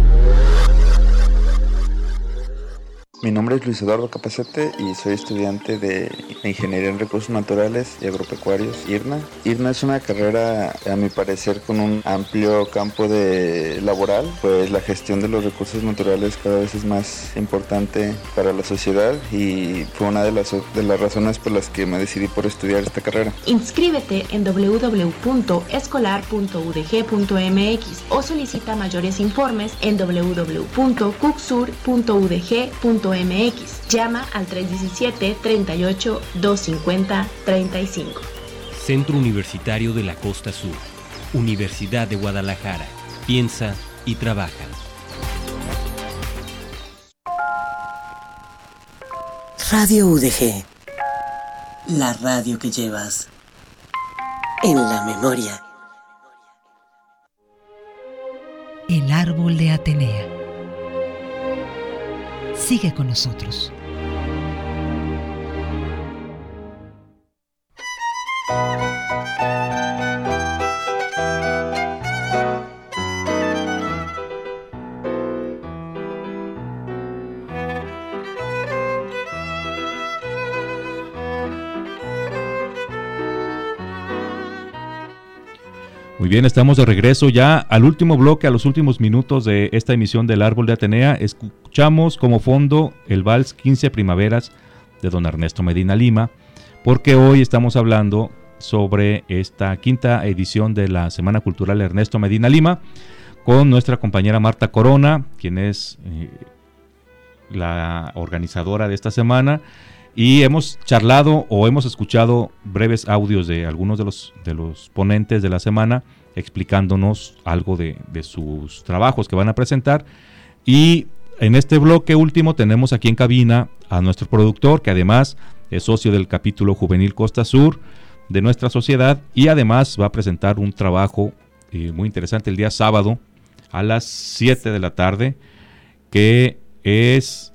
Mi nombre es Luis Eduardo Capacete y soy estudiante de Ingeniería en Recursos Naturales y Agropecuarios, I R N A. I R N A es una carrera, a mi parecer, con un amplio campo de laboral, pues la gestión de los recursos naturales cada vez es más importante para la sociedad y fue una de las, de las razones por las que me decidí por estudiar esta carrera. Inscríbete en doble u doble u doble u punto escolar punto u d g punto m x o solicita mayores informes en doble u doble u doble u punto cucsur punto u d g punto m x. Llama al tres diecisiete, treinta y ocho, doscientos cincuenta, treinta y cinco. Centro Universitario de la Costa Sur. Universidad de Guadalajara. Piensa y trabaja. Radio U D G. La radio que llevas en la memoria. El árbol de Atenea. Sigue con nosotros. Muy bien, estamos de regreso ya al último bloque, a los últimos minutos de esta emisión del Árbol de Atenea. Escuchamos como fondo el Vals quince Primaveras de don Ernesto Medina Lima, porque hoy estamos hablando sobre esta quinta edición de la Semana Cultural Ernesto Medina Lima, con nuestra compañera Marta Corona, quien es eh, la organizadora de esta semana, y hemos charlado o hemos escuchado breves audios de algunos de los, de los ponentes de la semana, explicándonos algo de, de sus trabajos que van a presentar. Y en este bloque último tenemos aquí en cabina a nuestro productor, que además es socio del capítulo juvenil Costa Sur de nuestra sociedad, y además va a presentar un trabajo eh, muy interesante el día sábado a las siete de la tarde, que es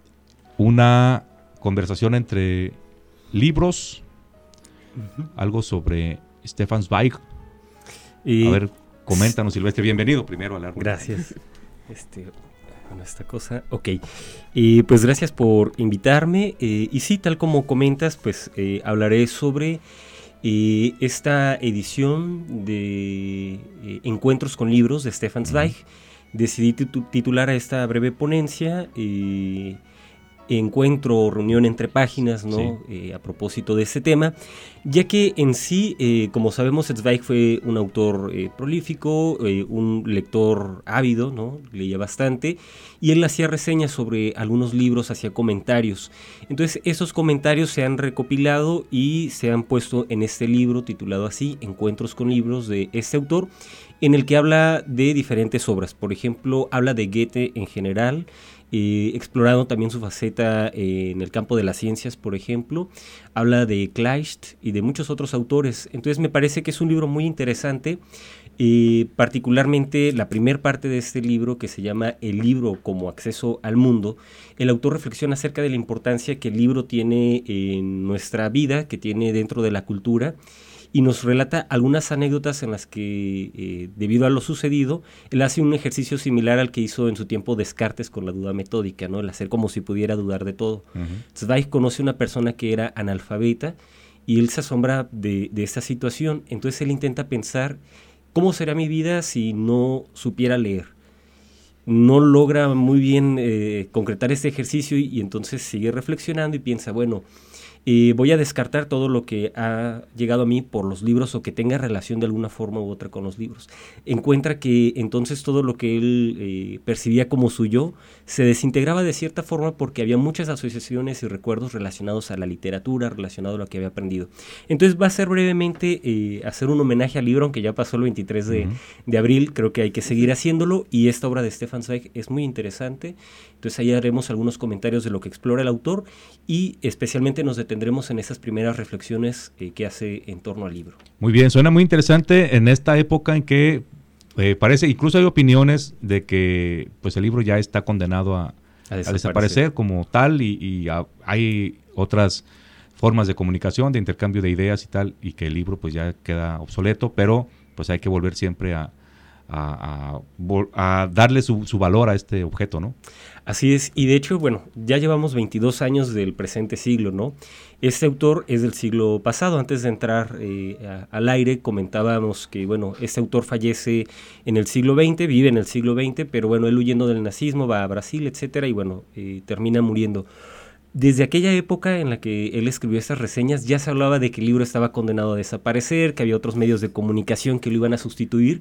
una conversación entre libros, uh-huh. algo sobre Stefan Zweig. Y a ver, coméntanos, Silvestre, bienvenido primero al árbol. Gracias. Este, bueno, esta cosa, ok. Eh, pues gracias por invitarme. Eh, y sí, tal como comentas, pues eh, hablaré sobre eh, esta edición de eh, Encuentros con Libros de Stefan Zweig. Uh-huh. Decidí titu- titular a esta breve ponencia eh, encuentro o reunión entre páginas, ¿no? Sí. Eh, a propósito de este tema, ya que en sí, eh, como sabemos, Zweig fue un autor eh, prolífico, eh, un lector ávido, ¿no? Leía bastante, y él hacía reseñas sobre algunos libros, hacía comentarios. Entonces, esos comentarios se han recopilado y se han puesto en este libro titulado así, Encuentros con Libros, de este autor, en el que habla de diferentes obras. Por ejemplo, habla de Goethe en general, Eh, explorando también su faceta eh, en el campo de las ciencias, por ejemplo. Habla de Kleist y de muchos otros autores. Entonces me parece que es un libro muy interesante, eh, particularmente la primera parte de este libro, que se llama El libro como acceso al mundo. El autor reflexiona acerca de la importancia que el libro tiene en nuestra vida, que tiene dentro de la cultura, y nos relata algunas anécdotas en las que, eh, debido a lo sucedido, él hace un ejercicio similar al que hizo en su tiempo Descartes con la duda metódica, ¿no? El hacer como si pudiera dudar de todo. Uh-huh. Zweig conoce a una persona que era analfabeta y él se asombra de, de esta situación. Entonces él intenta pensar, ¿cómo será mi vida si no supiera leer? No logra muy bien eh, concretar este ejercicio y, y entonces sigue reflexionando y piensa, bueno, Eh, voy a descartar todo lo que ha llegado a mí por los libros o que tenga relación de alguna forma u otra con los libros. Encuentra que entonces todo lo que él eh, percibía como suyo se desintegraba de cierta forma porque había muchas asociaciones y recuerdos relacionados a la literatura, relacionados a lo que había aprendido. Entonces va a ser brevemente eh, hacer un homenaje al libro, aunque ya pasó el veintitrés de, uh-huh. de abril, creo que hay que seguir haciéndolo, y esta obra de Stefan Zweig es muy interesante. Entonces ahí haremos algunos comentarios de lo que explora el autor y especialmente nos detendremos en esas primeras reflexiones eh, que hace en torno al libro. Muy bien, suena muy interesante en esta época en que eh, parece, incluso hay opiniones de que pues el libro ya está condenado a, a, desaparecer. a desaparecer como tal, y, y a, hay otras formas de comunicación, de intercambio de ideas y tal, y que el libro pues ya queda obsoleto, pero pues hay que volver siempre a A, a, a darle su, su valor a este objeto, ¿no? Así es, y de hecho, bueno, ya llevamos veintidós años del presente siglo, ¿no? Este autor es del siglo pasado. Antes de entrar eh, a, al aire comentábamos que, bueno, este autor fallece en el siglo veinte, vive en el siglo veinte, pero bueno, él huyendo del nazismo va a Brasil, etcétera, y bueno, eh, termina muriendo. Desde aquella época en la que él escribió estas reseñas ya se hablaba de que el libro estaba condenado a desaparecer, que había otros medios de comunicación que lo iban a sustituir,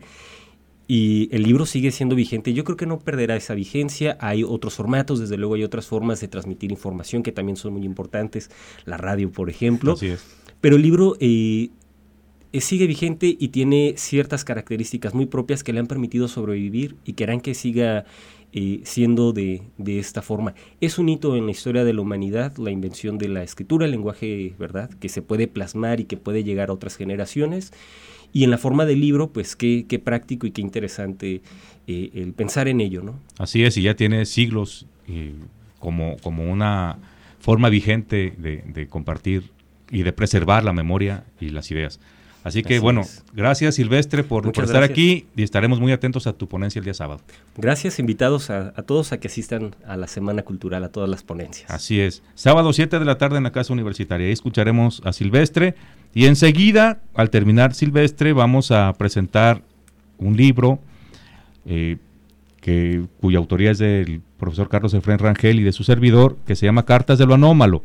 y el libro sigue siendo vigente. Yo creo que no perderá esa vigencia. Hay otros formatos, desde luego hay otras formas de transmitir información que también son muy importantes, la radio, por ejemplo. Así es. Pero el libro eh, eh, sigue vigente y tiene ciertas características muy propias que le han permitido sobrevivir y que harán que siga eh, siendo de, de esta forma. Es un hito en la historia de la humanidad, la invención de la escritura, el lenguaje, ¿verdad?, que se puede plasmar y que puede llegar a otras generaciones. Y en la forma del libro, pues qué, qué práctico y qué interesante eh, el pensar en ello, ¿no? Así es, y ya tiene siglos eh, como, como una forma vigente de, de compartir y de preservar la memoria y las ideas. Así que, Así bueno, es. gracias Silvestre por, por estar gracias. aquí, y estaremos muy atentos a tu ponencia el día sábado. Gracias, invitados a, a todos a que asistan a la Semana Cultural, a todas las ponencias. Así es, sábado siete de la tarde en la Casa Universitaria, ahí escucharemos a Silvestre Y enseguida, al terminar Silvestre, vamos a presentar un libro eh, que, cuya autoría es del profesor Carlos Efrén Rangel y de su servidor, que se llama Cartas de lo Anómalo.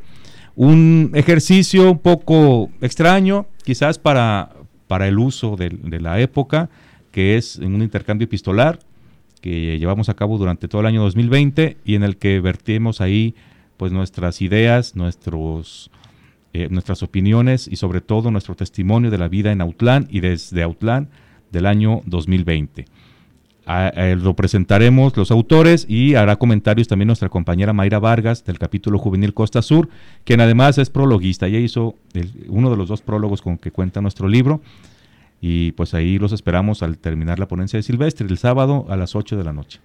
Un ejercicio un poco extraño, quizás para, para el uso de, de la época, que es un intercambio epistolar que llevamos a cabo durante todo el año dos mil veinte y en el que vertimos ahí pues nuestras ideas, nuestros, eh, nuestras opiniones y sobre todo nuestro testimonio de la vida en Autlán y desde Autlán del año dos mil veinte. A, a, lo presentaremos los autores y hará comentarios también nuestra compañera Mayra Vargas del capítulo juvenil Costa Sur, quien además es prologuista. Ella hizo el, uno de los dos prólogos con que cuenta nuestro libro y pues ahí los esperamos al terminar la ponencia de Silvestre el sábado a las ocho de la noche.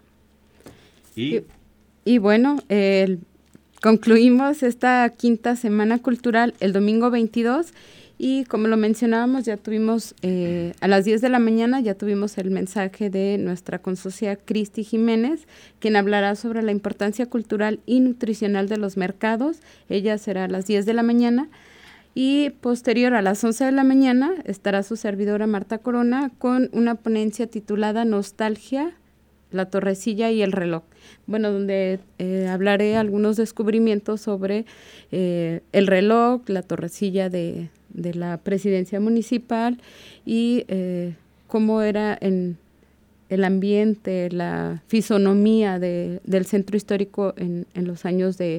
Y, y bueno, eh, concluimos esta quinta semana cultural el domingo veintidós. Y como lo mencionábamos, ya tuvimos eh, a las diez de la mañana, ya tuvimos el mensaje de nuestra consocia Cristi Jiménez, quien hablará sobre la importancia cultural y nutricional de los mercados. Ella será a las diez de la mañana. Y posterior a las once de la mañana estará su servidora Marta Corona con una ponencia titulada Nostalgia, la torrecilla y el reloj. Bueno, donde eh, hablaré algunos descubrimientos sobre eh, el reloj, la torrecilla de... de la presidencia municipal y eh, cómo era en el ambiente, la fisonomía de, del centro histórico en, en los años de,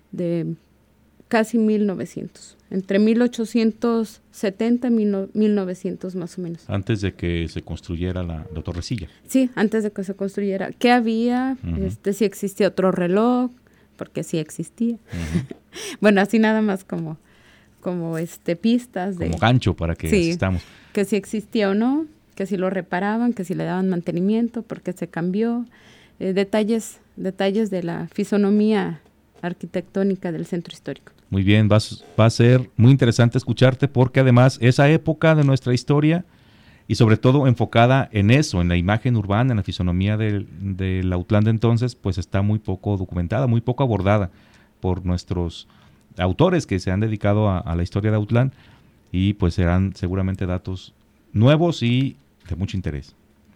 de casi mil novecientos, entre mil ochocientos setenta y mil novecientos más o menos. Antes de que se construyera la, la torrecilla. Sí, antes de que se construyera. ¿Qué había? Uh-huh. Este, si existía otro reloj, porque sí existía. Uh-huh. Bueno, así nada más como... como este pistas de... Como gancho para que sí, asistamos. Que si existía o no, que si lo reparaban, que si le daban mantenimiento, porque se cambió, eh, detalles, detalles de la fisonomía arquitectónica del centro histórico. Muy bien, va, va a ser muy interesante escucharte porque además esa época de nuestra historia y sobre todo enfocada en eso, en la imagen urbana, en la fisonomía del, del Autlán de entonces, pues está muy poco documentada, muy poco abordada por nuestros autores que se han dedicado a, a la historia de Autlán y pues serán seguramente datos nuevos y de mucho interés.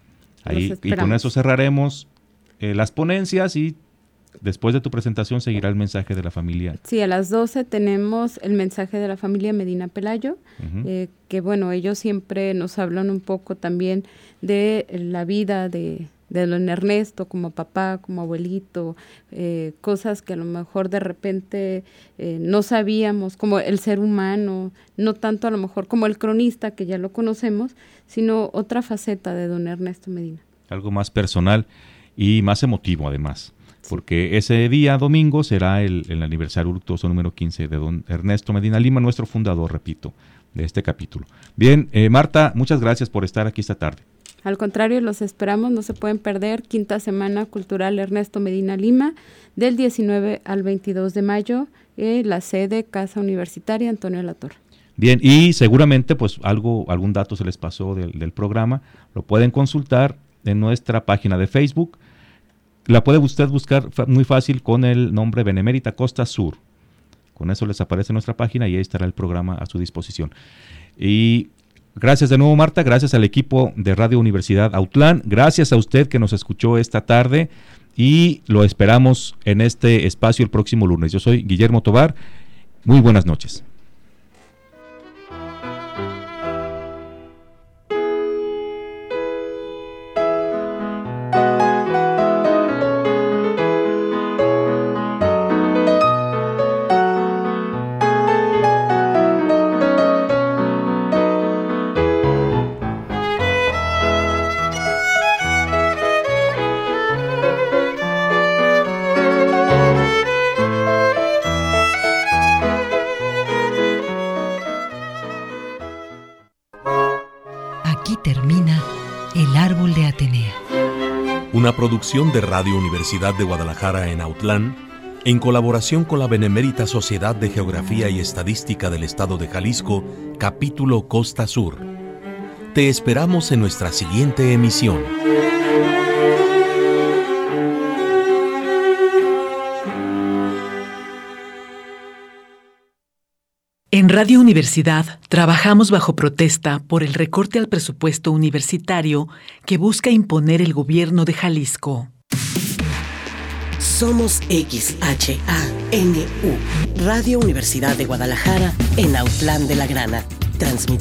Ahí, y con eso cerraremos eh, las ponencias y después de tu presentación seguirá el mensaje de la familia. Sí, a las doce tenemos el mensaje de la familia Medina Pelayo, uh-huh. eh, que bueno, ellos siempre nos hablan un poco también de la vida de... de don Ernesto como papá, como abuelito, eh, cosas que a lo mejor de repente eh, no sabíamos, como el ser humano, no tanto a lo mejor como el cronista, que ya lo conocemos, sino otra faceta de don Ernesto Medina. Algo más personal y más emotivo además, sí. Porque ese día, domingo, será el, el aniversario luctuoso número quince de don Ernesto Medina Lima, nuestro fundador, repito, de este capítulo. Bien, eh, Marta, muchas gracias por estar aquí esta tarde. Al contrario, los esperamos, no se pueden perder, quinta semana cultural Ernesto Medina Lima, del diecinueve al veintidós de mayo, eh, la sede Casa Universitaria Antonio Latorre. Bien, y seguramente pues algo, algún dato se les pasó del, del programa, lo pueden consultar en nuestra página de Facebook, la puede usted buscar muy fácil con el nombre Benemérita Costa Sur, con eso les aparece nuestra página y ahí estará el programa a su disposición. Y gracias de nuevo, Marta, gracias al equipo de Radio Universidad Autlán, gracias a usted que nos escuchó esta tarde y lo esperamos en este espacio el próximo lunes. Yo soy Guillermo Tobar, muy buenas noches. Una producción de Radio Universidad de Guadalajara en Autlán, en colaboración con la Benemérita Sociedad de Geografía y Estadística del Estado de Jalisco, capítulo Costa Sur. Te esperamos en nuestra siguiente emisión. En Radio Universidad trabajamos bajo protesta por el recorte al presupuesto universitario que busca imponer el gobierno de Jalisco. Somos X H A N U, Radio Universidad de Guadalajara en Autlán de la Grana, transmitiendo